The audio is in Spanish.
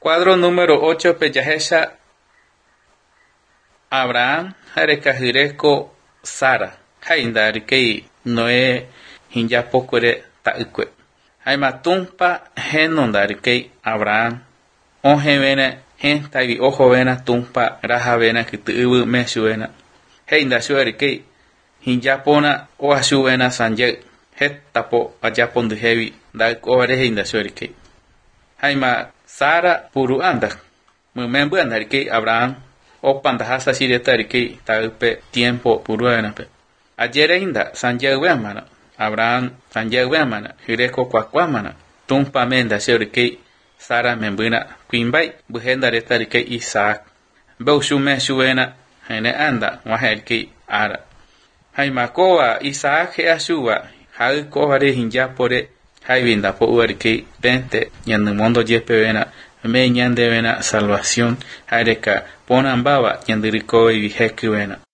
Cuadro número 8 peyahesha Abraham harekajireko Sara. Haindarikei Noé hinjapokure taikwe. Haimatumpa henondarikei Abraham. Ojevena hentavi ojovena tumpa rajavena kituibu meshuena. Heindashuarikei hinjapona oashuena sanje. Hetapo ajaponduhevi daikore heindashuarikei. Haima Sara puru anda. Mumembu rikei Abraham. Opandahasa shiretarikei taupe tiempo puruanape. Ayer inda sanjeguamana. Abraham sanjeguamana. Hireko kwakwamana. Tumpa menda shurikei Sara membuna quimbai buhenda retarikei Isaac. Beushume shuena hene anda waherikei ara. Haimakoa Isaac heashua. Haikohare hinjapore. Haivinda po uarikei dente yandumondo yepevena. Me ñandevena salvación hareka ponambaba ñandiriko y vijekuena.